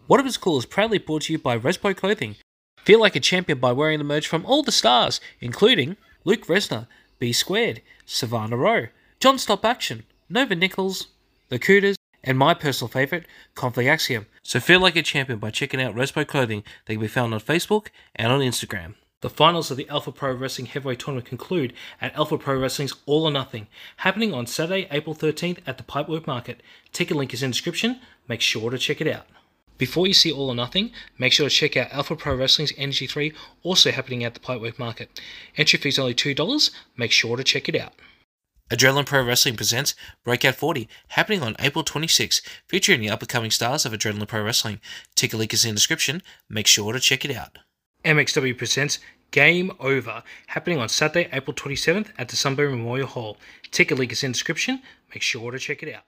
What If It's Cool is proudly brought to you by Respo Clothing. Feel like a champion by wearing the merch from all the stars, including Luke Resner, B Squared, Savannah Rowe, John Stop Action, Nova Nichols, The Cooters, and my personal favourite, Conflict Axiom. So feel like a champion by checking out Respo Clothing. They can be found on Facebook and on Instagram. The finals of the Alpha Pro Wrestling Heavyweight Tournament conclude at Alpha Pro Wrestling's All or Nothing, happening on Saturday, April 13th at the Pipework Market. Ticket link is in the description. Make sure to check it out. Before you see All or Nothing, make sure to check out Alpha Pro Wrestling's Energy 3, also happening at the Pipework Market. Entry fee is only $2. Make sure to check it out. Adrenaline Pro Wrestling presents Breakout 40, happening on April 26th, featuring the up-and-coming stars of Adrenaline Pro Wrestling. Ticket link is in the description. Make sure to check it out. MXW presents Game Over, happening on Saturday, April 27th at the Sunbury Memorial Hall. Ticket link is in the description. Make sure to check it out.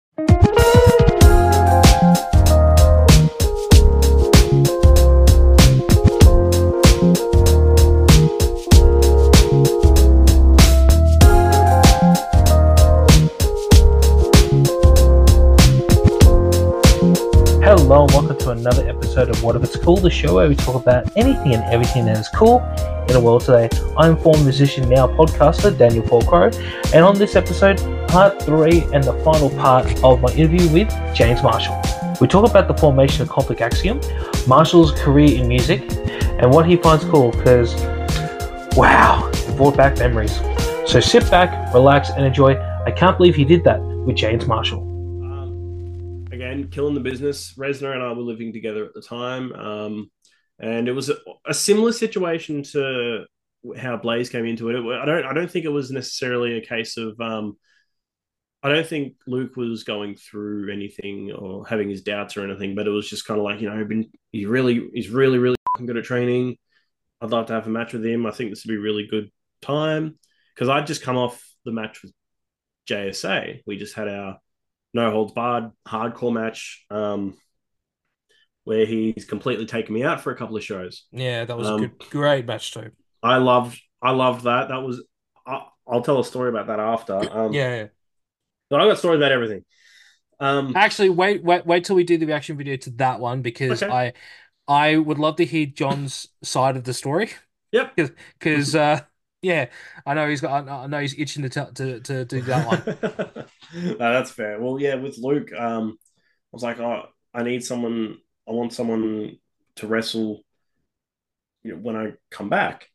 Hello and welcome to another episode of What If It's Cool, the show where we talk about anything and everything that is cool in the world today. I'm former musician, now podcaster, Daniel Paul, and on this episode, part 3 and the final part of my interview with James Marshall. We talk about the formation of Conflict Axiom, Marshall's career in music, and what he finds cool because, wow, it brought back memories. So sit back, relax, and enjoy. I can't believe he did that with James Marshall. Again, killing the business. Resner and I were living together at the time, and it was a similar situation to how Blaze came into it. I don't think it was necessarily a case of. I don't think Luke was going through anything or having his doubts or anything, but it was just kind of like, he's really good at training. I'd love to have a match with him. I think this would be a really good time because I'd just come off the match with JSA. We just had our no holds barred hardcore match where he's completely taken me out for a couple of shows. Yeah, that was a great match too. I loved that. That was I'll tell a story about that after. Yeah. But I got stories about everything. Actually, wait till we do the reaction video to that one because okay. I would love to hear John's side of the story. Yep. Because yeah, I know he's itching to do that one. No, that's fair. Well, yeah, with Luke, I was like, I want someone to wrestle, when I come back.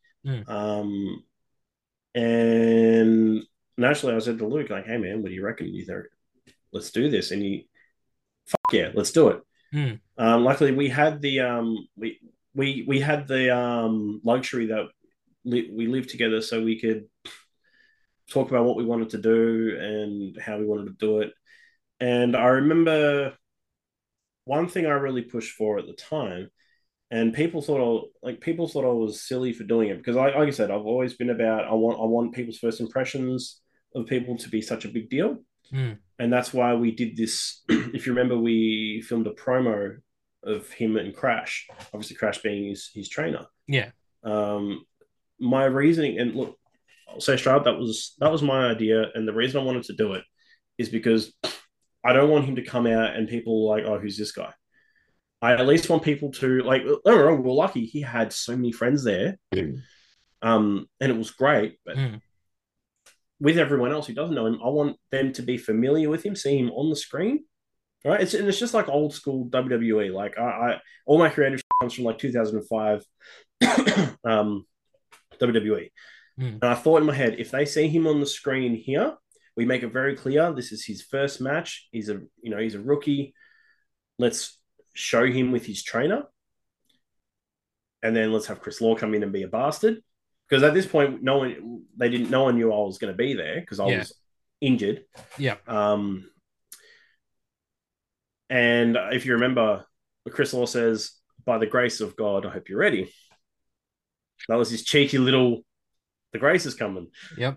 And naturally, I said to Luke, like, hey man, what do you reckon? Let's do this. And fuck yeah, let's do it. Luckily, we had the we had the luxury that we lived together, so we could talk about what we wanted to do and how we wanted to do it. And I remember one thing I really pushed for at the time, and people thought I was silly for doing it because, like I said, I've always been about I want people's first impressions of people to be such a big deal, and that's why we did this. If you remember, we filmed a promo of him and Crash. Obviously, Crash being his trainer. Yeah. My reasoning, and look, I'll say straight up, that was my idea, and the reason I wanted to do it is because I don't want him to come out and people like, oh, who's this guy? I at least want people to like. Don't get me wrong, we're lucky he had so many friends there, and it was great. But with everyone else who doesn't know him, I want them to be familiar with him, see him on the screen, right? It's just like old school WWE. Like I all my creative comes from like 2005. WWE. And I thought in my head, if they see him on the screen here, we make it very clear this is his first match. He's a rookie. Let's show him with his trainer, and then let's have Chris Law come in and be a bastard. Because at this point, no one knew I was going to be there because I was injured. Yeah. And if you remember, Chris Law says, "By the grace of God, I hope you're ready." That was his cheeky little, the grace is coming. Yep.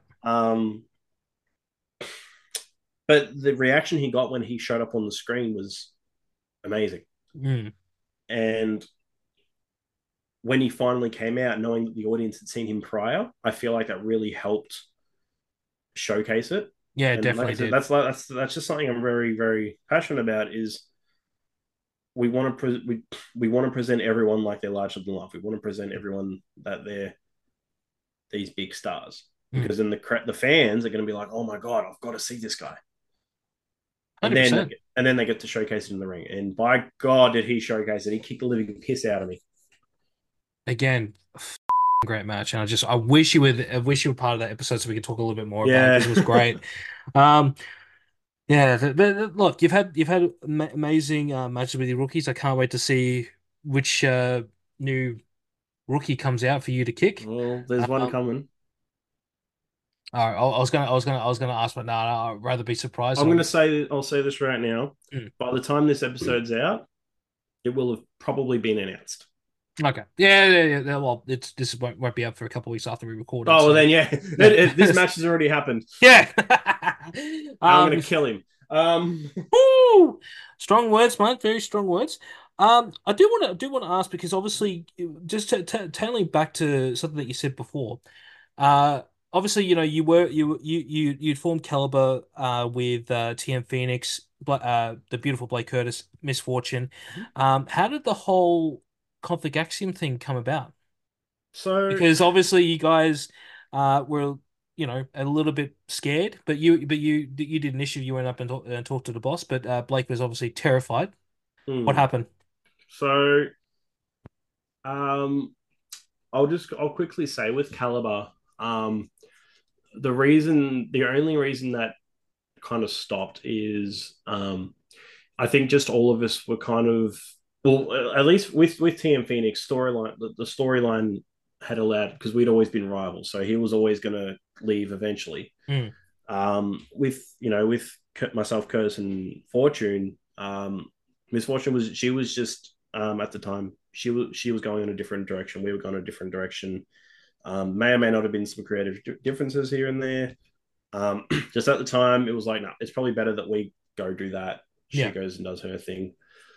But the reaction he got when he showed up on the screen was amazing. And when he finally came out, knowing that the audience had seen him prior, I feel like that really helped showcase it. Yeah, and definitely like I said, that's just something I'm very, very passionate about is we want to we want to present everyone like they're larger than life. We want to present everyone that they're these big stars, because then the fans are going to be like, oh my god, I've got to see this guy. And 100%. then they get to showcase it in the ring. And by God, did he showcase it? He kicked the living piss out of me. Again, great match, and I wish you were part of that episode so we could talk a little bit more about it because it was great. Yeah, look, you've had amazing matches with your rookies. I can't wait to see which new rookie comes out for you to kick. Well, there's one coming. All right, I was gonna ask, but no, I'd rather be surprised. I'll say this right now. Mm. By the time this episode's out, it will have probably been announced. Okay. Yeah. Well, this won't be up for a couple of weeks after we record it. Oh, well, then, yeah. This match has already happened. Yeah. I'm going to kill him. Woo! Strong words, mate. Very strong words. I do want to ask, because obviously, just tailing back to something that you said before. Obviously, you'd formed Caliber with TM Phoenix, the beautiful Blake Curtis, Miss Fortune. How did the whole Conflict Axiom thing come about? So, because obviously you guys were a little bit scared, but you did an issue. You went up and talked to the boss, but Blake was obviously terrified. What happened? So, I'll quickly say with Caliber, the only reason that kind of stopped is I think just all of us were kind of, well, at least with TM Phoenix storyline, the storyline had allowed, because we'd always been rivals, so he was always going to leave eventually. With myself, Curtis, and Fortune, Miss Fortune was just at the time she was going in a different direction. We were going a different direction. May or may not have been some creative differences here and there. Just at the time, it was like, no, it's probably better that we go do that. She goes and does her thing.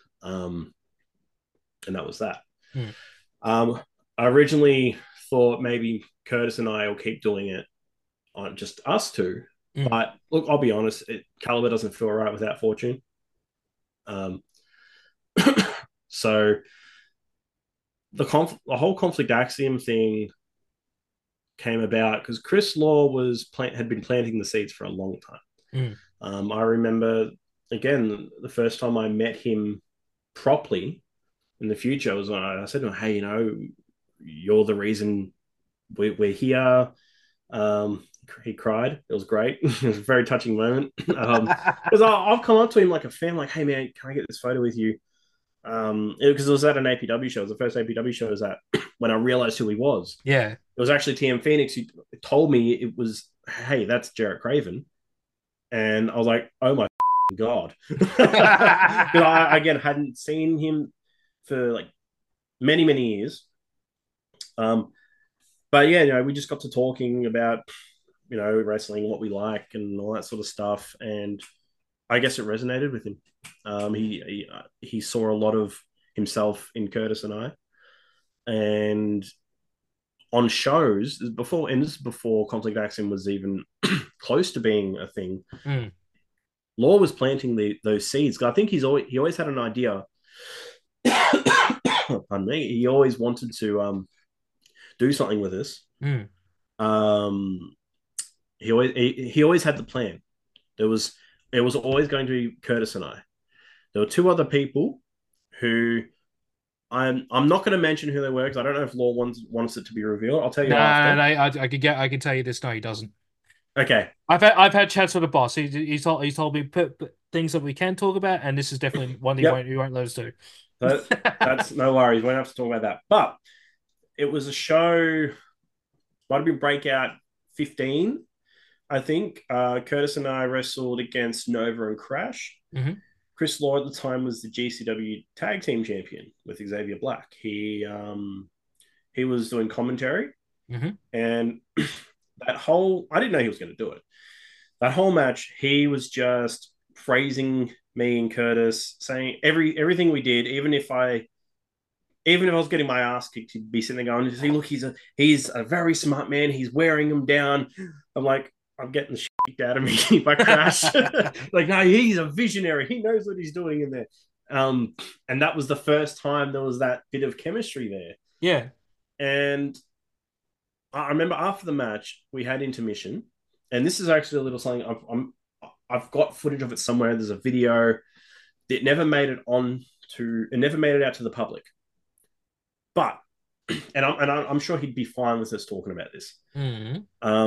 And that was that. I originally thought maybe Curtis and I will keep doing it on just us two. But look, I'll be honest, Caliber doesn't feel right without Fortune. So the whole Conflict Axiom thing came about because Chris Law had been planting the seeds for a long time. I remember, again, the first time I met him properly in the future was when I said to him, hey, you're the reason we're here. He cried. It was great. It was a very touching moment. Because I've come up to him like a fan, like, hey, man, can I get this photo with you? Because it was at an APW show. It was the first APW show was at when I realized who he was. Yeah. It was actually TM Phoenix who told me it was, hey, that's Jarrett Craven. And I was like, oh my God. I, again, hadn't seen him for like many, many years. But yeah, we just got to talking about, wrestling, what we like and all that sort of stuff. And I guess it resonated with him. He saw a lot of himself in Curtis and I. And on shows before, and this is before Conflict Axiom was even close to being a thing, Law was planting those seeds. I think he always had an idea. Pardon me. He always wanted to do something with us. He always had the plan. It was always going to be Curtis and I. There were two other people who I'm not going to mention who they were because I don't know if Law wants it to be revealed. I'll tell you after. No, I can tell you this. No, he doesn't. Okay. I've had chats with the boss. He's told me put things that we can talk about, and this is definitely one he won't let us do. That's no worries. We won't have to talk about that. But it was a show. Might have been Breakout 15, I think. Curtis and I wrestled against Nova and Crash. Chris Law at the time was the GCW Tag Team Champion with Xavier Black. He was doing commentary, and that whole, I didn't know he was going to do it. That whole match, he was just praising me and Curtis, saying everything we did, even if I was getting my ass kicked, he'd be sitting there going, "See, look, he's a very smart man. He's wearing him down." I'm like, I'm getting the shit out of me if I crash. Like, no, he's a visionary. He knows what he's doing in there. And that was the first time there was that bit of chemistry there. Yeah. And I remember after the match, we had intermission. And this is actually a little something I've got footage of it somewhere. There's a video that never made it it never made it out to the public. But I'm sure he'd be fine with us talking about this. Mm.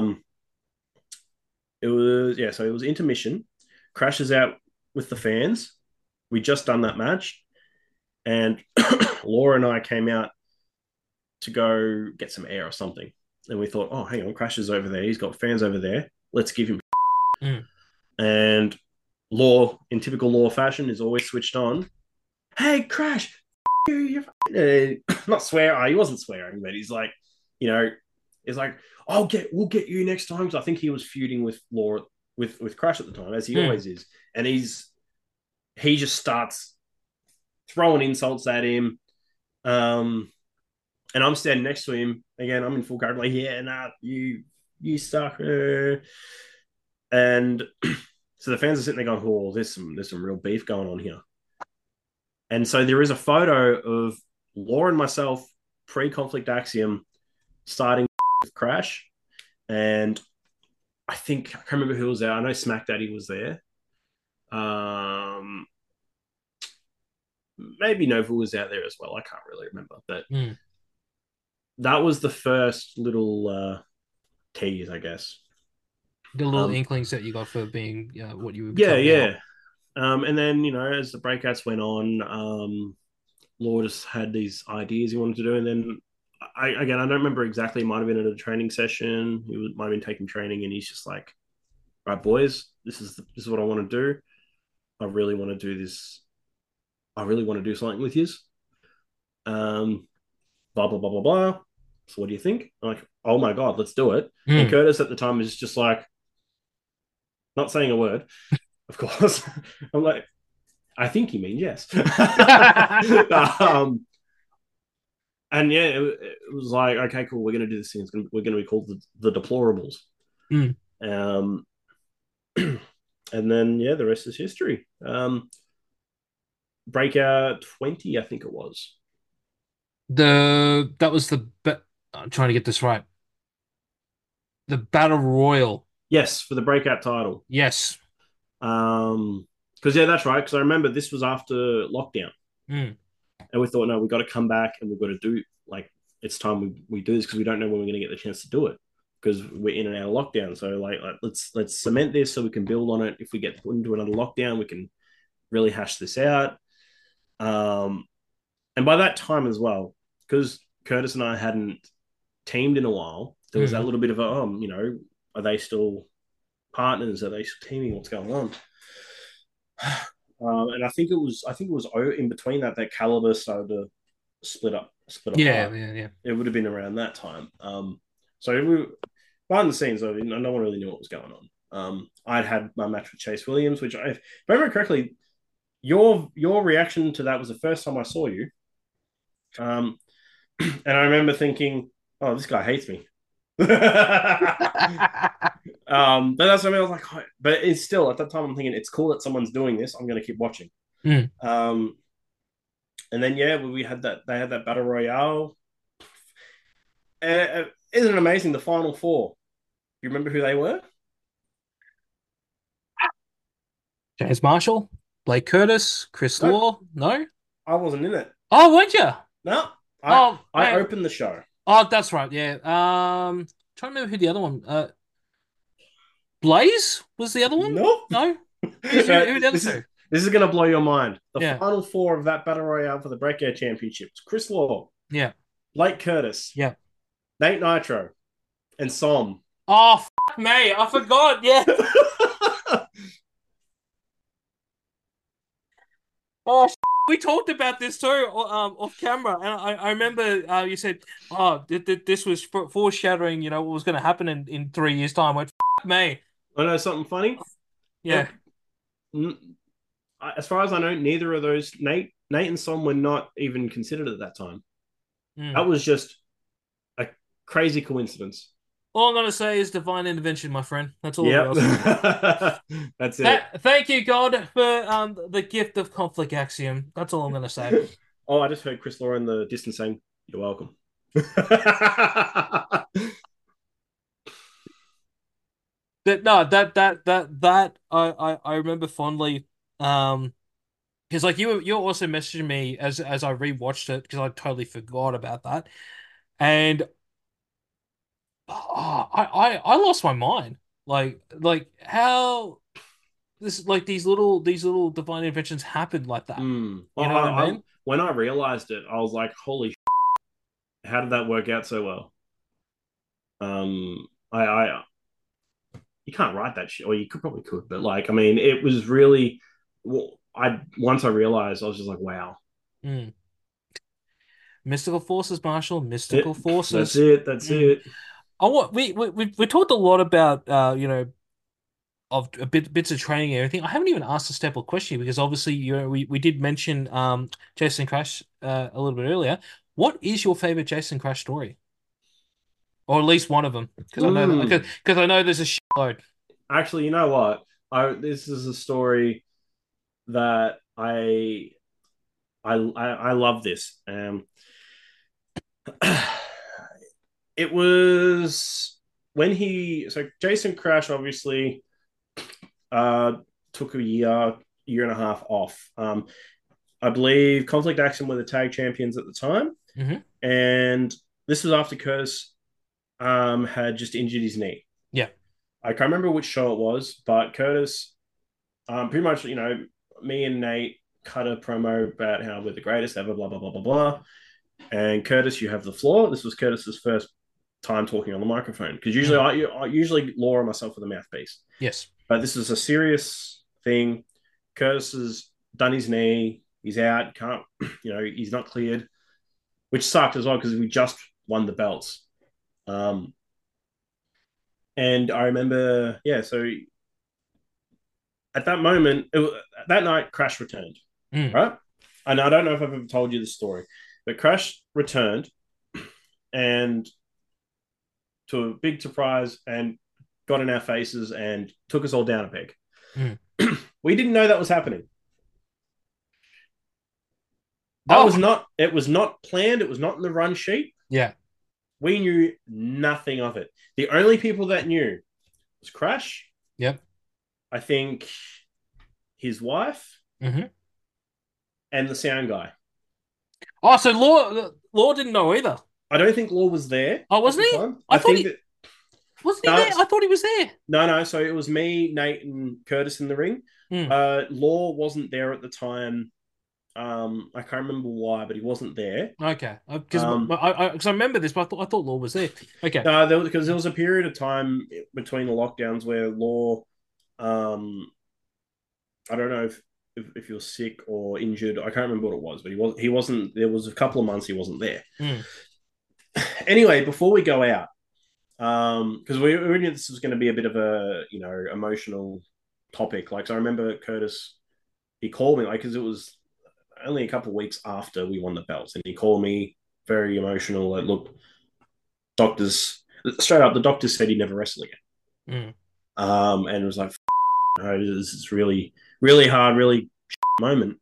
It was so it was intermission. Crashes out with the fans. We just done that match, and Laura and I came out to go get some air or something. And we thought, oh, hang on, Crash is over there. He's got fans over there. Let's give him. Mm. And Law, in typical Law fashion, is always switched on. Hey, Crash, you're not swearing. He wasn't swearing, but he's like, it's like, we'll get you next time. Because I think he was feuding with Law with Crash at the time, as he always is. And he just starts throwing insults at him. And I'm standing next to him. Again, I'm in full guard, like, yeah, nah, you suck. And so the fans are sitting there going, oh, there's some real beef going on here. And so there is a photo of Law and myself pre-conflict Axiom starting with Crash. And I can't remember who was there. I know Smack Daddy was there. Maybe Nova was out there as well. I can't really remember. But that was the first little tease, I guess. The little inklings that you got for being what you would yeah. And then, as the breakouts went on, Law just had these ideas he wanted to do. And then, I don't remember exactly. It might have been at a training session. He might have been taking training, and he's just like, right, boys, this is what I want to do. I really want to do this. I really want to do something with you. Blah, blah, blah, blah, blah. So what do you think? I'm like, oh my God, let's do it. And Curtis at the time is just like, not saying a word, of course. I'm like, I think he means yes. And yeah, it was like, okay, cool, we're going to do this thing. We're going to be called the Deplorables. And then, yeah, the rest is history. Breakout 20, I think it was. That was I'm trying to get this right. The Battle Royal. Yes, for the breakout title. Yes. Because that's right. Because I remember this was after lockdown, and we thought, no, we've got to come back and we've got to do it's time we do this because we don't know when we're going to get the chance to do it because we're in and out of lockdown. So let's cement this so we can build on it. If we get put into another lockdown, we can really hash this out. And by that time as well, because Curtis and I hadn't teamed in a while, there was that little bit of are they still partners? Are they still teaming? What's going on? And I think it was in between that Caliber started to split apart. Yeah. It would have been around that time. So behind the scenes, no one really knew what was going on. I'd had my match with Chase Williams, which if I remember correctly, your reaction to that was the first time I saw you. And I remember thinking, oh, this guy hates me. But that's what I was like. But it's still at that time I'm thinking it's cool that someone's doing this. I'm going to keep watching. And then we had that. They had that battle royale. Isn't it amazing? The final four. You remember who they were? James Marshall, Blake Curtis, Chris Law. No, I wasn't in it. Oh, weren't you? No, I opened the show. Oh, that's right. Yeah. Trying to remember who the other one. Blaze was the other one. No. Who the other two? This is going to blow your mind. The final four of that battle royale for the Breakout Championships: Chris Law, Blake Curtis, Nate Nitro, and Som. Oh, fuck me! I forgot. Yeah. Oh, we talked about this too off camera, and I remember you said, "Oh, this was foreshadowing, what was going to happen in 3 years' time." I went, "Fuck me!" I know something funny. Yeah. As far as I know, neither of those Nate and Som were not even considered at that time. That was just a crazy coincidence. All I'm gonna say is divine intervention, my friend. That's all Yep. I'm gonna say. That's it. Thank you, God, for the gift of conflict axiom. That's all I'm gonna say. Oh, I just heard Chris Law in the distance saying, "You're welcome." That no, that I remember fondly. Because like you also messaging me as I rewatched it because I totally forgot about that, and I lost my mind. Like how this like these little divine inventions happen like that. Well, You know what I I mean? when I realized it, I was like, "Holy! How did that work out so well?" I you can't write that shit, or you could, but like, I mean, it was really. Well, I once I realized, I was just like, "Wow, Mm. Mystical forces, Marshall. Mystical it, that's forces. it, that's Mm. it." I want we talked a lot about of bits of training and everything. I haven't even asked a Staple question because obviously we did mention Jason Crash a little bit earlier. What is your favorite Jason Crash story, or at least one of them? Because I know that Mm. because I know there's a shitload. Actually, you know what? I This is a story that I love this. It was when Jason Crash obviously uh took a year and a half off. I believe Conflict Action were the tag champions at the time, Hmm. and this was after Curtis had just injured his knee. Yeah. I can't remember which show it was, but Curtis, pretty much, me and Nate cut a promo about how we're the greatest ever, blah blah blah blah blah. And Curtis, you have the floor. This was Curtis's first time talking on the microphone because usually Mm. I usually Laura myself with a mouthpiece, Yes. but this is a serious thing. Curtis has done his knee. He's out. Can't he's not cleared, which sucked as well because we just won the belts. Um, and I remember, yeah. So at that moment, that night, Crash returned, Mm. right? And I don't know if I've ever told you the story, but Crash returned and to a big surprise and got in our faces and took us all down a peg. Mm. We didn't know that was happening. Oh, It was not planned. It was not in the run sheet. yeah. We knew nothing of it. The only people that knew was Crash, Yep. I think his wife, Hmm. and the sound guy. Oh, so Law didn't know either. I don't think Law was there Oh, at the wasn't he? time. I I thought think he that wasn't he no, there. I thought he was there. no. So it was me, Nate, and Curtis in the ring. Mm. Law wasn't there at the time. I can't remember why, but he wasn't there. Okay, because Um, I remember this, but I thought Law was there. Okay. no, because there was a period of time between the lockdowns where Law, um, I don't know if he was sick or injured. I can't remember what it was, but he wasn't. There was a couple of months he wasn't there. Mm. Anyway, before we go out, because we knew this was going to be a bit of a emotional topic. Like, so I remember Curtis, he called me like because it was only a couple of weeks after we won the belts, and he called me very emotional. Like, look, doctors straight up, the doctors said he'd never wrestle again. Mm. And it was like, no, this is really, really hard, really moment.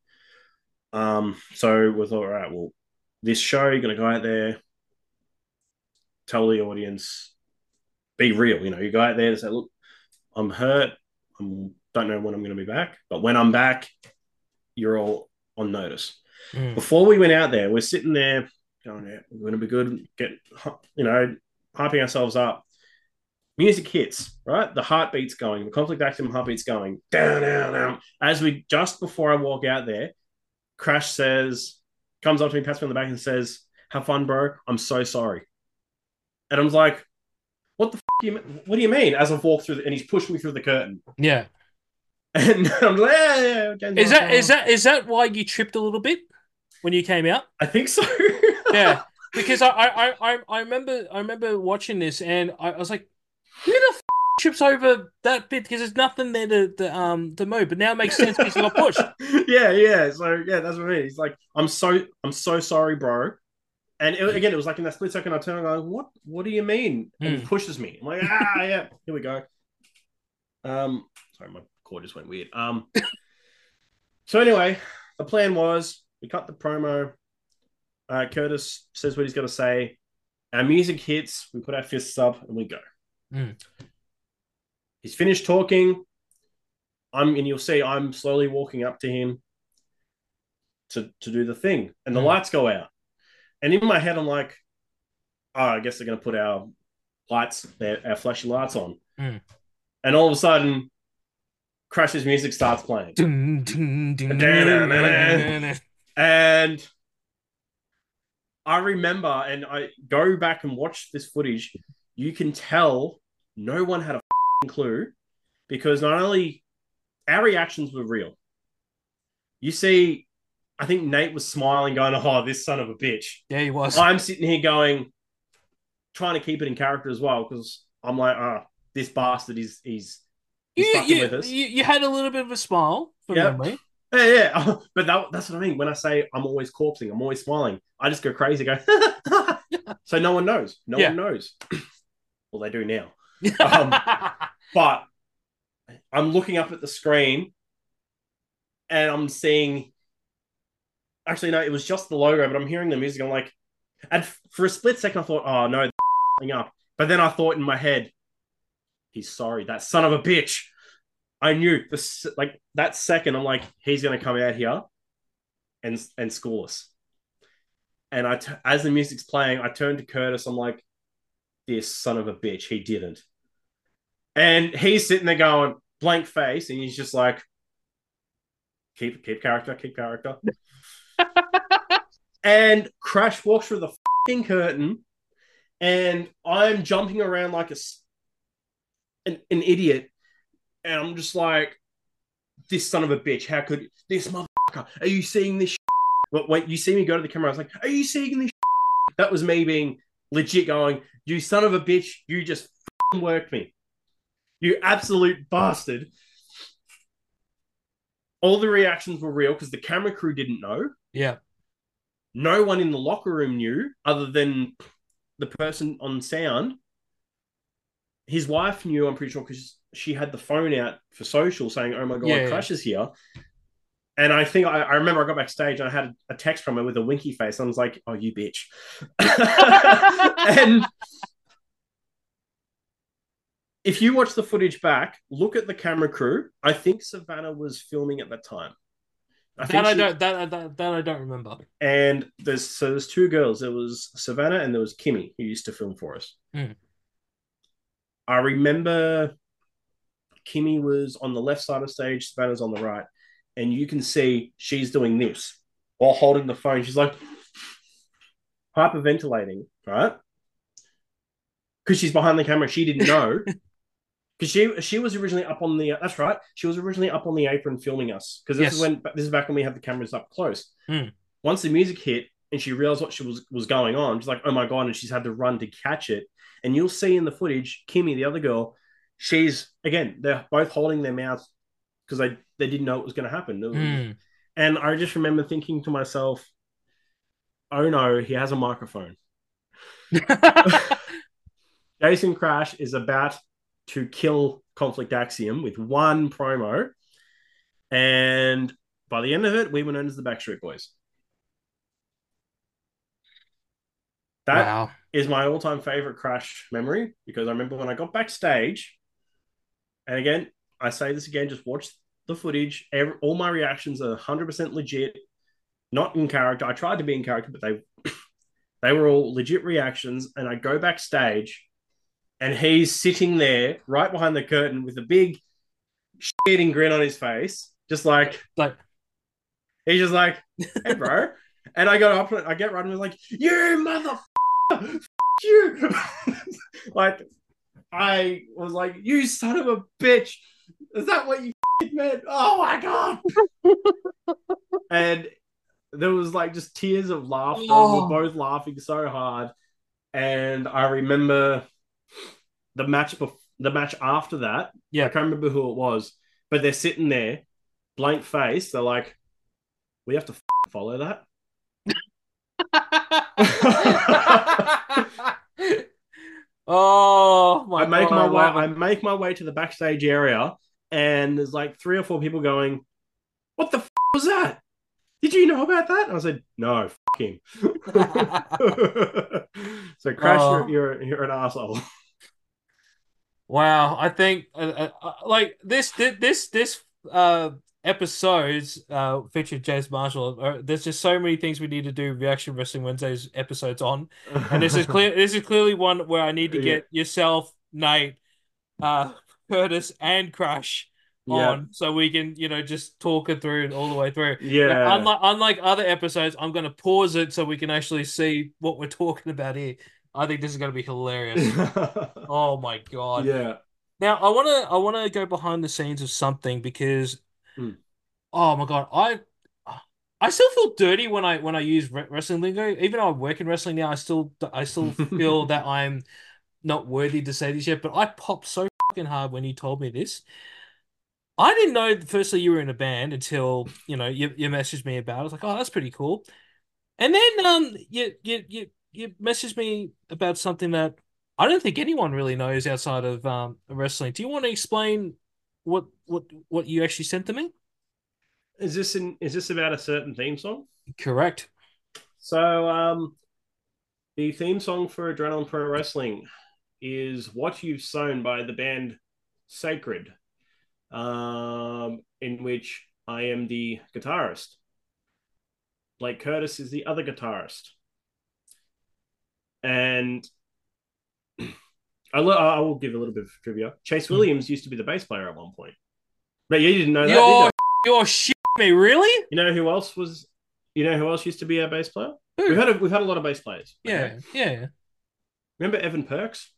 So we thought, all right, well, this show, you're going to go out there, tell the audience, be real. You go out there and say, look, I'm hurt. I don't know when I'm going to be back, but when I'm back, you're all on notice. Mm. Before we went out there, we're sitting there going, yeah, we're going to be good, hyping ourselves up. Music hits, right? The heartbeat's going, the Conflict Axiom heartbeat's going down, down, down. As we just before I walk out there, Crash comes up to me, pats me on the back, and says, "Have fun, bro. I'm so sorry." And I'm like, "What the what do you mean?" As I've walked through, and he's pushed me through the curtain, Yeah. and I'm like, "Yeah, Is that why you tripped a little bit when you came out? I think so." Yeah, because I remember watching this and I was like, who the trips over that bit? Because there's nothing there to move. But now it makes sense because he got pushed. Yeah. So yeah, that's what I mean. He's like, I'm so sorry, bro. And again, it was like in that split second, I turn and go, what do you mean? And he pushes me. I'm like, yeah, here we go. Sorry, my cord just went weird. So anyway, the plan was we cut the promo. Curtis says what he's got to say. Our music hits. We put our fists up and we go. He's finished talking. And you'll see I'm slowly walking up to him to do the thing, and the lights go out. And in my head, I'm like, oh, I guess they're going to put our lights, our flashy lights on. And all of a sudden, Crash's music starts playing. And I remember, and I go back and watch this footage, you can tell no one had a clue, because not only our reactions were real. You see, I think Nate was smiling, going, oh, this son of a bitch. Yeah, he was. I'm sitting here going, trying to keep it in character as well, because I'm like, this bastard he's fucking with us. You had a little bit of a smile from memory. Yeah. But that's what I mean. When I say I'm always corpsing, I'm always smiling. I just go crazy, go, so no one knows. No one knows. Well, they do now. But I'm looking up at the screen and I'm seeing, actually, no, it was just the logo, but I'm hearing the music. I'm like, and for a split second, I thought, oh no, up. But then I thought in my head, he's sorry, that son of a bitch. I knew this, like that second, I'm like, he's going to come out here and school us. And as the music's playing, I turned to Curtis. I'm like, this son of a bitch, he didn't. And he's sitting there going, blank face, and he's just like, keep character. And Crash walks through the fucking curtain, and I'm jumping around like an idiot. And I'm just like, this son of a bitch, how could this motherfucker, are you seeing this shit? When you see me go to the camera, I was like, are you seeing this shit? That was me being legit going, you son of a bitch, you just worked me. You absolute bastard. All the reactions were real because the camera crew didn't know. Yeah. No one in the locker room knew other than the person on sound. His wife knew, I'm pretty sure, because she had the phone out for social saying, oh my God, Crash is here. And I think I remember I got backstage and I had a text from her with a winky face. And I was like, oh, you bitch. And if you watch the footage back, look at the camera crew. I think Savannah was filming at that time. I don't remember. And there's two girls. There was Savannah and there was Kimmy, who used to film for us. I remember Kimmy was on the left side of stage, Savannah's on the right, and you can see she's doing this while holding the phone. She's like hyperventilating, right? Because she's behind the camera. She didn't know. Because she was originally up on the that's right. She was originally up on the apron filming us. Because this is back when we had the cameras up close. Once the music hit and she realized what was going on, she's like, oh my God, and she's had to run to catch it. And you'll see in the footage, Kimmy, the other girl, they're both holding their mouths because they didn't know what was going to happen. And I just remember thinking to myself, oh no, he has a microphone. Jason Crash is about to kill Conflict Axiom with one promo. And by the end of it, we were known as the Backstreet Boys. That is my all-time favorite Crash memory, because I remember when I got backstage, and again, I say this again, just watch the footage. All my reactions are 100% legit, not in character. I tried to be in character, but they were all legit reactions. And I go backstage, and he's sitting there right behind the curtain with a big shitting grin on his face, just like he's just like, hey, bro. And I go up, I get right, and I'm like, you motherfucker, you. Like, I was like, you son of a bitch. Is that what you meant? Oh my God. And there was like just tears of laughter. Oh. We were both laughing so hard. And I remember the match after that. I can't remember who it was, but they're sitting there, blank face. They're like, we have to follow that. Oh my God, I love I it. make my way to the backstage area, and there's like three or four people going, "What the was that? Did you know about that?" And I said, "No, him." So, Crash, Oh. you're an asshole. Wow, I think like this episodes featured James Marshall. There's just so many things we need to do Reaction Wrestling Wednesdays episodes on, and this is clear. This is clearly one where I need to Yeah, get yourself, Nate, uh, Curtis, and Crash yeah, on so we can just talk it through all the way through. Now, yeah. unlike other episodes, I'm going to pause it so we can actually see what we're talking about here. I think this is going to be hilarious. Oh my God. Yeah. Now I wanna go behind the scenes of something because Mm. oh my God, I still feel dirty when I use wrestling lingo. Even though I work in wrestling now, I still feel that I'm not worthy to say this yet. But I popped so fucking hard when you told me this. I didn't know firstly you were in a band until you messaged me about it. I was like, oh, that's pretty cool. And then you messaged me about something that I don't think anyone really knows outside of wrestling. Do you want to explain what you actually sent to me? Is this about a certain theme song? Correct. So, the theme song for Adrenaline Pro Wrestling is "What You've Sown" by the band Sacred, in which I am the guitarist. Blake Curtis is the other guitarist, and I will give a little bit of trivia. Chase Hmm. Williams used to be the bass player at one point, but you didn't know that, did you? You're you're shit me, really? You know who else was? You know who else used to be our bass player? Who? We've had a lot of bass players. Okay, Yeah, yeah. remember Evan Perks,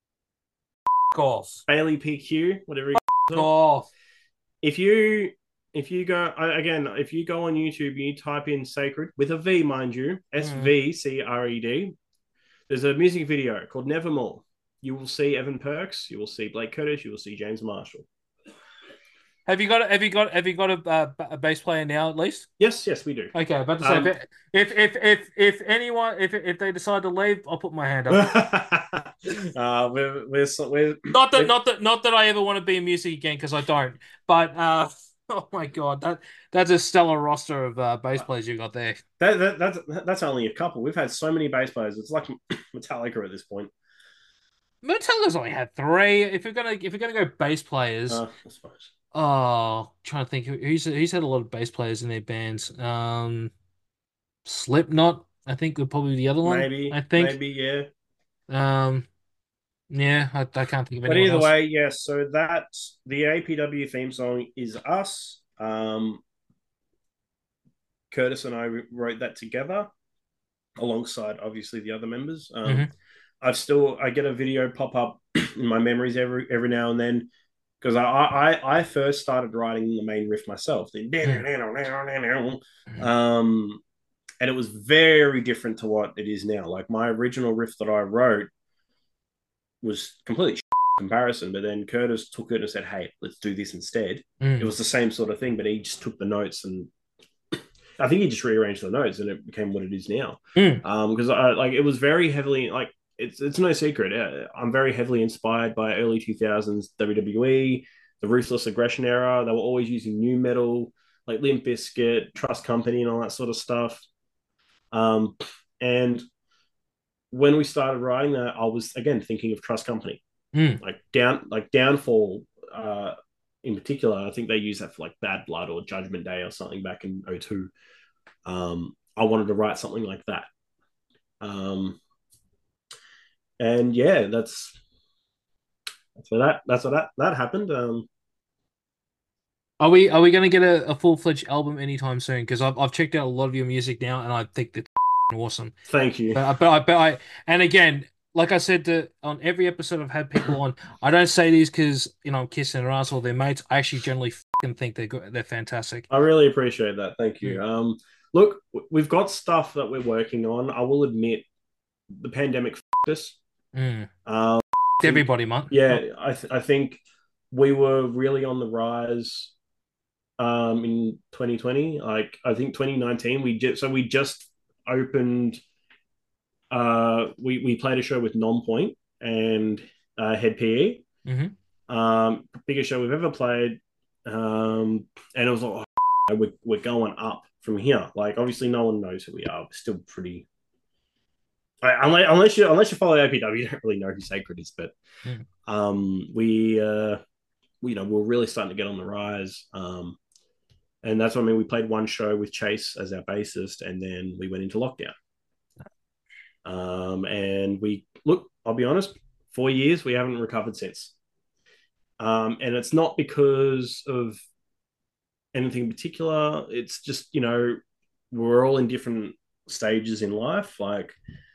Golf. Bailey PQ, whatever he. Golf. If you go again, if you go on YouTube, you type in Sacred with a V, mind you, Mm. SVCRED. There's a music video called Nevermore. You will see Evan Perks, you will see Blake Curtis, you will see James Marshall. Have you got a bass player now at least? Yes, yes, we do. Okay, about to say Um, if anyone if they decide to leave, I'll put my hand up. Not that I ever want to be in music again because I don't. But oh my God, that's a stellar roster of bass players you got there. that's only a couple. We've had so many bass players. It's like Metallica at this point. Metallica's only had three. If you're gonna go bass players, I suppose. trying to think who's had a lot of bass players in their bands. Slipknot, I think would probably be the other one. I think. Maybe, yeah. Um, yeah, I can't think of But anyone either else. way, yes. So that the APW theme song is us. Curtis and I wrote that together alongside obviously the other members. Hmm. I get a video pop up in my memories every now and then because I first started writing the main riff myself. Um, and it was very different to what it is now. Like my original riff that I wrote was completely comparison, but then Curtis took it and said, "Hey, let's do this instead." It Mm. was the same sort of thing, but he just took the notes and I think he just rearranged the notes and it became what it is now. Mm. Because I like it was very heavily like it's no secret. I'm very heavily inspired by early 2000s WWE, the Ruthless Aggression era. They were always using new metal like Limp Bizkit, Trust Company, and all that sort of stuff. Um, and when we started writing that, I was again thinking of Trust Company, Mm. like Downfall. In particular, I think they use that for like Bad Blood or Judgment Day or something back in '02. I wanted to write something like that. Um, and yeah, that's what that happened. Are we gonna get a full-fledged album anytime soon? Because I've checked out a lot of your music now, and I think that's awesome. Thank you. But I and again, like I said on every episode I've had people on, I don't say these because I'm kissing their ass or their mates. I actually generally think they're good, they're fantastic. I really appreciate that. Thank you. Mm. Look, we've got stuff that we're working on. I will admit, the pandemic us. Mm. I think, Everybody, man. yeah, I think we were really on the rise in 2020. Like I think 2019 we just opened we played a show with Nonpoint and Head PE. Biggest show we've ever played. And it was like, oh, we're going up from here. Like, obviously, no one knows who we are. We're still pretty. Unless you follow APW, you don't really know who Sacred is. But we we're really starting to get on the rise. And that's what I mean. We played one show with Chase as our bassist, and then we went into lockdown. And I'll be honest, 4 years we haven't recovered since. And it's not because of anything in particular. It's just, we're all in different stages in life. Like,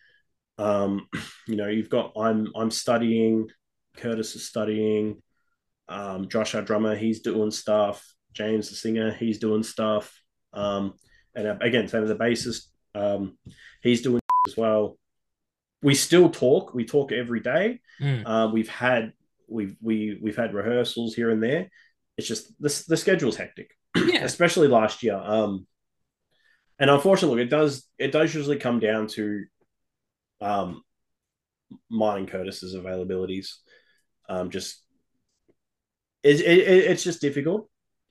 you've got I'm studying, Curtis is studying, Josh, our drummer, he's doing stuff. James, the singer, he's doing stuff. And again, same as the bassist, he's doing as well. We still talk. We talk every day. We've had rehearsals here and there. It's just the schedule's hectic, especially last year. And unfortunately, it does usually come down to mine and Curtis's availabilities. It's just difficult.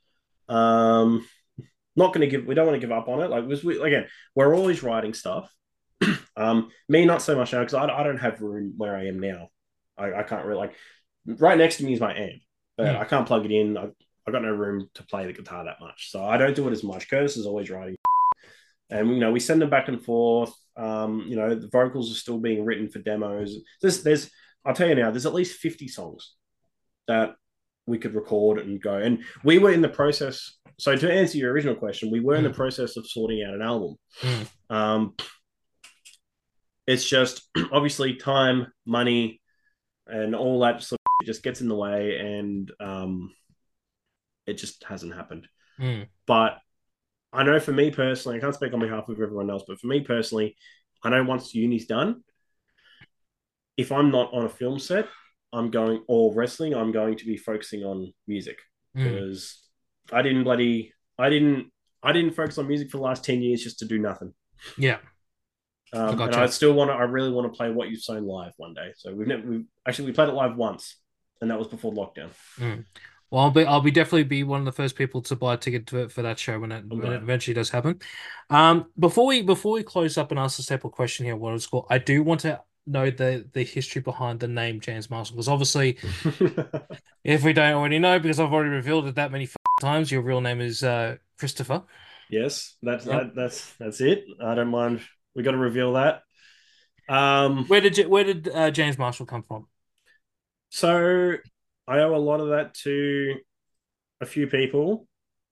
Not going to we don't want to give up on it. Like, we're always writing stuff. Me, not so much now, because I don't have room where I am now. I can't really, like, right next to me is my amp, but I can't plug it in. I've got no room to play the guitar that much, so I don't do it as much. Curtis is always writing, and we send them back and forth. The vocals are still being written for demos. I'll tell you now, there's at least 50 songs that we could record and go. And we were in the process. So to answer your original question, we were in the process of sorting out an album. It's just obviously time, money, and all that sort of just gets in the way, and it just hasn't happened. But I know for me personally, I can't speak on behalf of everyone else, but for me personally, I know once uni's done, if I'm not on a film set, or wrestling, I'm going to be focusing on music, because I didn't focus on music for the last 10 years just to do nothing. Yeah. And I really want to play What You've Sown live one day. So we played it live once, and that was before lockdown. Well, I'll definitely be one of the first people to buy a ticket for that show when it eventually does happen. Before we close up and ask the staple question here, what it's called, I do want to know the history behind the name James Marshall, because obviously, if we don't already know, because I've already revealed it that many times, your real name is Christopher. Yes, that's it. I don't mind. We got to reveal that. Where did James Marshall come from? So I owe a lot of that to a few people.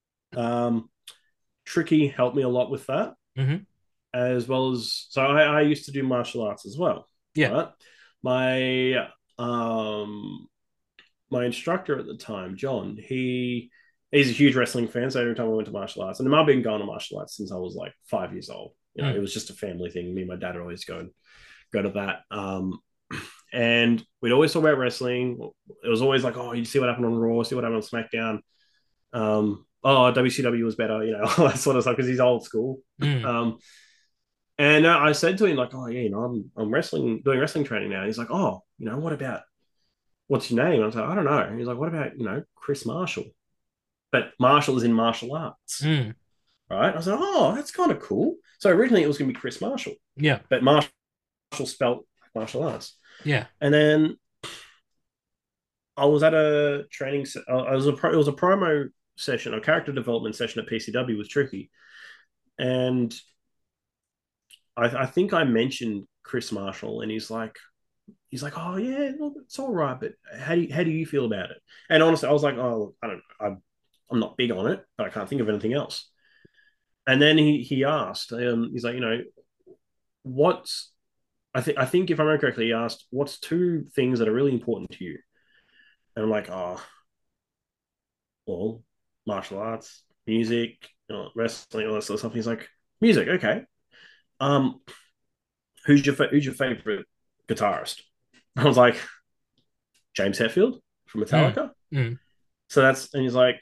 Tricky helped me a lot with that, as well as, so I used to do martial arts as well. Yeah. Right? My instructor at the time, John, he's a huge wrestling fan. So every time I went to martial arts, and I've been going to martial arts since I was like 5 years old. It was just a family thing. Me and my dad would always go to that. And we'd always talk about wrestling. It was always like, oh, you see what happened on Raw, see what happened on SmackDown. WCW was better, all that sort of stuff, because he's old school. And I said to him, like, oh, yeah, I'm doing wrestling training now. And he's like, oh, what's your name? And I was like, I don't know. And he's like, what about, Chris Marshall? But Marshall is in martial arts. Right? I was like, oh, that's kind of cool. So originally it was going to be Chris Marshall. Yeah. But Marshall spelled martial arts. Yeah. And then I was at a training. It was a promo session, a character development session at PCW with Tricky, and I think I mentioned Chris Marshall, and he's like, oh yeah, well, it's all right, but how do you feel about it? And honestly, I was like, oh, I'm not big on it, but I can't think of anything else. And then he asked, he's like, what's, I think if I remember correctly, he asked, what's 2 things that are really important to you? And I'm like, oh, well, martial arts, music, wrestling, all that sort of stuff. He's like, music, okay. Who's your favorite guitarist? I was like, James Hetfield from Metallica. So and he's like,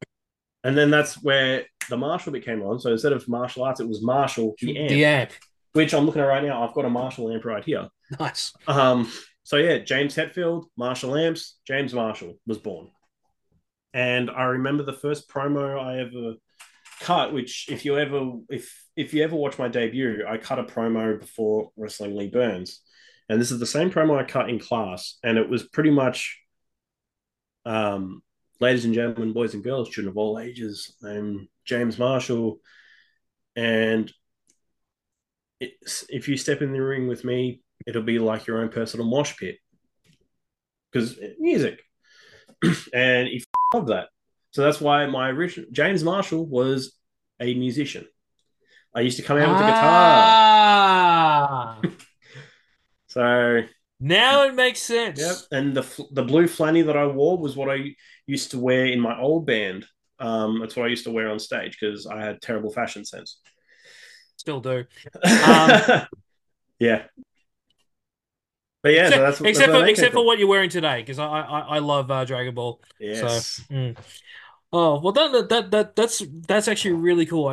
and then that's where the Marshall bit came on. So instead of martial arts, it was Marshall the amp. which I'm looking at right now. I've got a Marshall amp right here. Nice. So yeah, James Hetfield, Marshall amps, James Marshall was born. And I remember the first promo I ever cut, which if you ever watch my debut, I cut a promo before wrestling Lee Burns. And this is the same promo I cut in class. And it was pretty much ladies and gentlemen, boys and girls, children of all ages, I'm James Marshall. And if you step in the ring with me, it'll be like your own personal mosh pit. Because music. And he loved that. So that's why my original James Marshall was a musician. I used to come out with the guitar. Ah, So now it makes yep, sense. and the blue flanny that I wore was what I used to wear in my old band. That's what I used to wear on stage because I had terrible fashion sense. Still do. Um, Yeah, but yeah, so that's where the name came except for from. what you're wearing today, because I love Dragon Ball. So, Yes. oh well, that's actually really cool.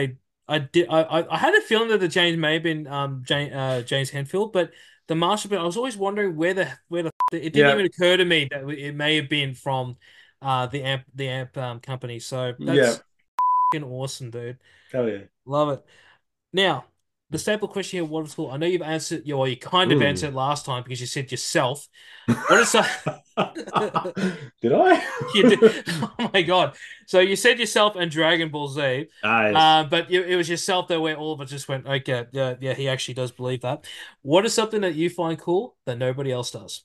I had a feeling that the James may have been James Hetfield, but the Marshall bit, I was always wondering where the it didn't Yeah. even occur to me that it may have been from the amp company. So Yeah. that's fucking awesome, dude. Hell yeah. Love it. Now, the staple question here, what is cool? I know you've answered, well, you kind of Mm. answered last time because you said yourself. What is that? Did I? You did. Oh my God. So you said yourself and Dragon Ball Z, Nice. but it was yourself that where all of us just went, okay, yeah, yeah, he actually does believe that. What is something that you find cool that nobody else does?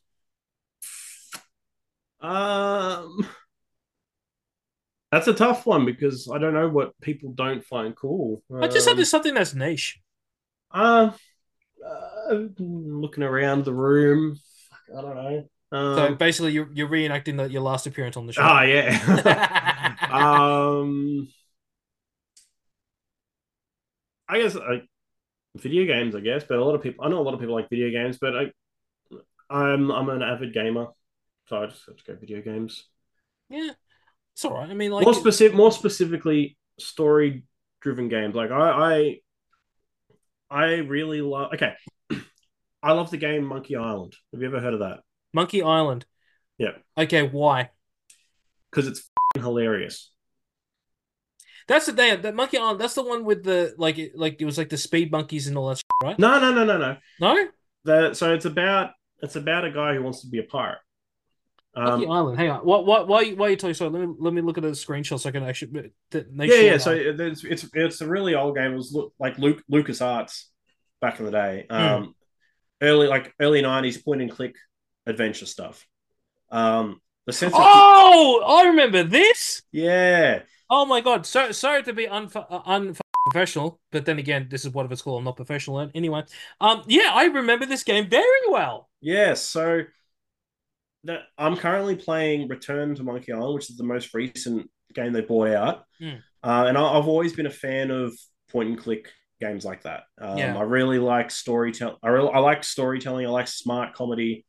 Um, that's a tough one because I don't know what people don't find cool. I just have something that's niche. Uh, Looking around the room, I don't know. So basically, you're reenacting your last appearance on the show. Oh yeah. I guess video games, I guess, but a lot of people. I know a lot of people like video games, but I'm an avid gamer, so I just have to go video games. Yeah, it's all right. I mean, like, More specifically, story driven games. Like I really love. Okay, I love the game Monkey Island. Have you ever heard of that? Monkey Island. Yeah, Okay, why? because it's hilarious. That's the thing. That Monkey Island. That's the one with the like it was like the speed monkeys and all that shit, right? No, no, no, no, no. No, So it's about a guy who wants to be a pirate. Monkey Um, Island. Hang on. Why are you talking? So let me look at the screenshot so I can actually make yeah, sure. yeah. So it's a really old game. It was like Lucas Arts back in the day. Hmm. Early '90s point and click adventure stuff. The sense of Oh, I remember this. yeah, Oh my God. So sorry to be unprofessional, but then again, this is what it's called. I'm not professional anyway. Yeah, I remember this game very well. yeah. So that I'm currently playing Return to Monkey Island, which is the most recent game they brought out. Hmm. And I've always been a fan of point and click games like that. Yeah. I really like storytelling. I like storytelling. I like smart comedy,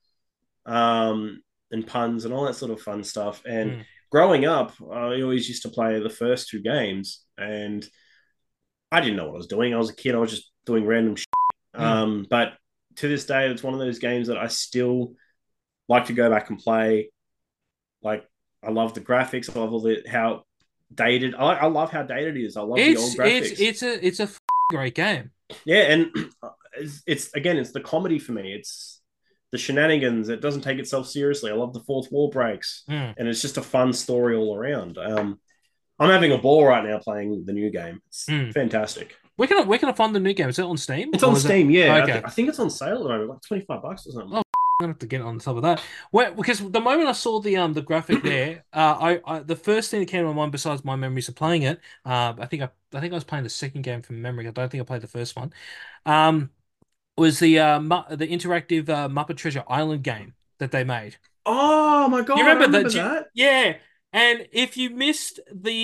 and puns and all that sort of fun stuff. And Hmm. growing up, I always used to play the first two games, and I didn't know what I was doing. I was a kid. I was just doing random shit. Hmm. But to this day, it's one of those games that I still like to go back and play. Like I love the graphics. I love how dated. I love how dated it is. I love the old graphics. It's a great game. Yeah, and it's again, it's the comedy for me. It's the shenanigans. It doesn't take itself seriously. I love the fourth wall breaks, Hmm. and it's just a fun story all around. I'm having a ball right now playing the new game. It's Hmm. fantastic. Where can I find the new game? Is it on Steam It's on or is it? Steam. Yeah, Okay. I think it's on sale at the moment, like $25 or something. Oh, I'm gonna have to get on top of that. Well, because the moment I saw the graphic there, I the first thing that came to my mind besides my memories of playing it, I think I was playing the second game from memory. I don't think I played the first one. Um, was the interactive Muppet Treasure Island game that they made. Oh my You god, I remember that? remember that. Yeah. And if you missed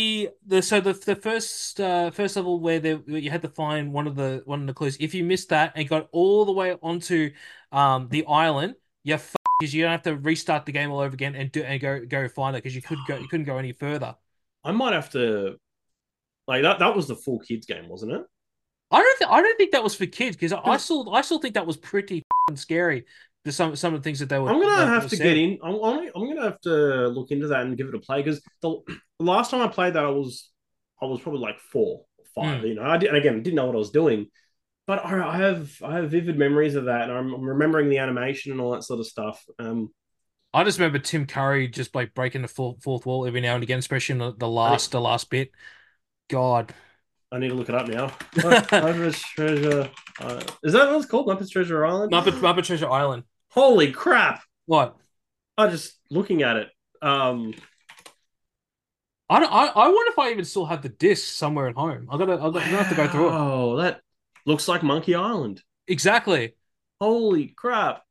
the first level where you had to find one of the clues, if you missed that and got all the way onto the island, you're because you don't have to restart the game all over again and go find it because you couldn't go any further. I might have to like that. That was the full kids game, wasn't it? I don't think that was for kids because I still think that was pretty scary. Some of the things that they were. I'm gonna have to get in. I'm gonna have to look into that and give it a play because the last time I played that, I was probably like 4 or 5. You know, I didn't know what I was doing, but I have vivid memories of that, and I'm remembering the animation and all that sort of stuff. I just remember Tim Curry just like breaking the fourth wall every now and again, especially in the last bit. God, I need to look it up now. Muppet's Treasure. Is that what it's called? Muppet's Treasure Island? Muppet Treasure Island. Holy crap! What? I'm just looking at it. I wonder if I even still have the disc somewhere at home. I'm gonna have to go through it. Oh, that looks like Monkey Island. Exactly. Holy crap!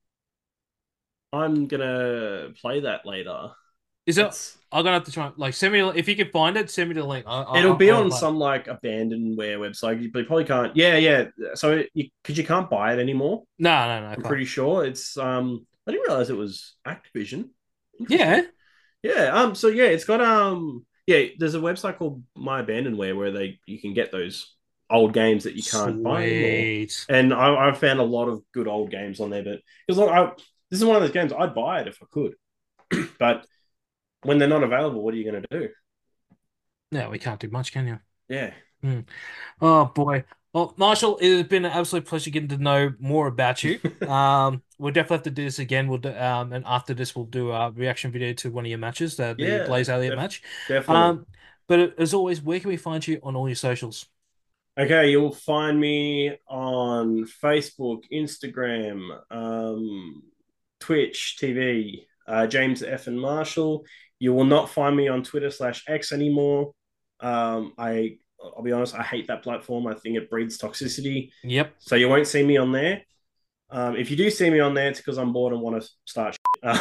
I'm gonna play that later. I'm gonna have to try. Like, send me if you can find it. Send me the link. It'll be on some like abandonware website. You probably can't. Yeah. So because you can't buy it anymore. No. I'm pretty sure it's. I didn't realize it was Activision. Yeah. Yeah. So yeah, it's got Yeah, there's a website called My Abandonware where you can get those old games that you can't buy anymore. And I've found a lot of good old games on there. But because this is one of those games I'd buy it if I could, but when they're not available, what are you going to do? Yeah, we can't do much, can you? Yeah. Oh boy. Well, Marshall, it has been an absolute pleasure getting to know more about you. We'll definitely have to do this again. We'll do, and after this, we'll do a reaction video to one of your matches, the Blaze Elliott match. Definitely. But as always, where can we find you on all your socials? Okay, you'll find me on Facebook, Instagram, Twitch TV, James F and Marshall. You will not find me on Twitter/X anymore. I'll be honest, I hate that platform. I think it breeds toxicity. Yep. So you won't see me on there. If you do see me on there, it's because I'm bored and want to start.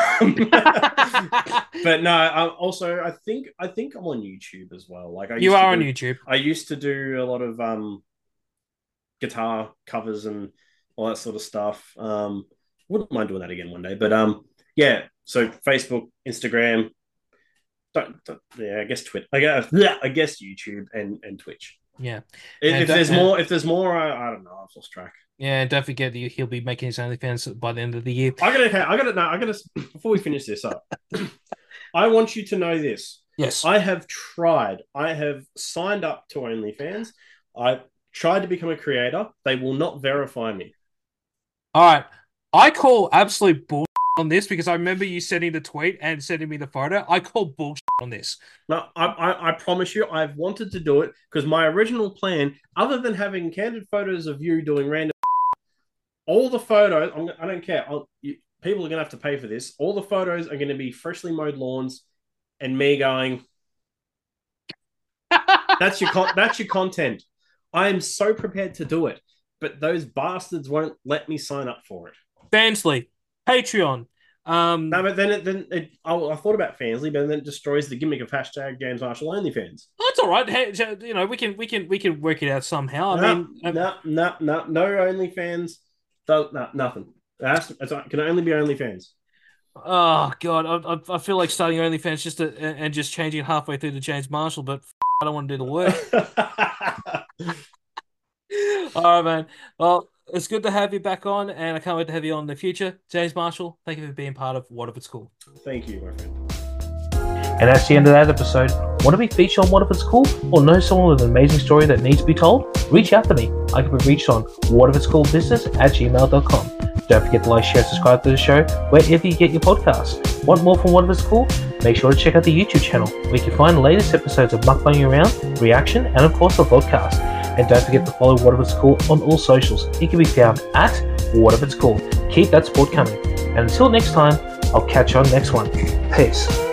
But no, also I think I'm on YouTube as well. Like you are on YouTube. I used to do a lot of guitar covers and all that sort of stuff. Wouldn't mind doing that again one day. But yeah. So Facebook, Instagram. I guess Twitter. I guess YouTube and Twitch. Yeah. If there's more, I don't know. I've lost track. Yeah, don't forget that he'll be making his OnlyFans by the end of the year. I gotta. Before we finish this up, I want you to know this. Yes. I have tried. I have signed up to OnlyFans. I tried to become a creator. They will not verify me. All right. I call absolute bullshit on this because I remember you sending the tweet and sending me the photo. I call bullshit on this. No, I promise you, I've wanted to do it because my original plan, other than having candid photos of you doing random, all the photos, I don't care. People are going to have to pay for this. All the photos are going to be freshly mowed lawns and me going, that's your content. I am so prepared to do it, but those bastards won't let me sign up for it. Fansly, Patreon. No, but then I thought about Fansly, but then it destroys the gimmick of hashtag James Marshall OnlyFans. Oh, it's all right. Hey, you know, we can work it out somehow. No OnlyFans. No, nothing. It can only be OnlyFans. Oh God, I feel like starting OnlyFans and just changing halfway through to James Marshall, but I don't want to do the work. All right, man. Well, it's good to have you back on, and I can't wait to have you on in the future. James Marshall, thank you for being part of What If It's Cool. Thank you, my friend. And that's the end of that episode. Want to be featured on What If It's Cool, or know someone with an amazing story that needs to be told? Reach out to me. I can be reached on whatifitscoolbusiness@gmail.com. Don't forget to like, share, subscribe to the show wherever you get your podcasts. Want more from What If It's Cool? Make sure to check out the YouTube channel where you can find the latest episodes of Mukbang Around, Reaction, and of course the podcast. And don't forget to follow What If It's Cool on all socials. It can be found at What If It's Cool. Keep that support coming. And until next time, I'll catch you on the next one. Peace.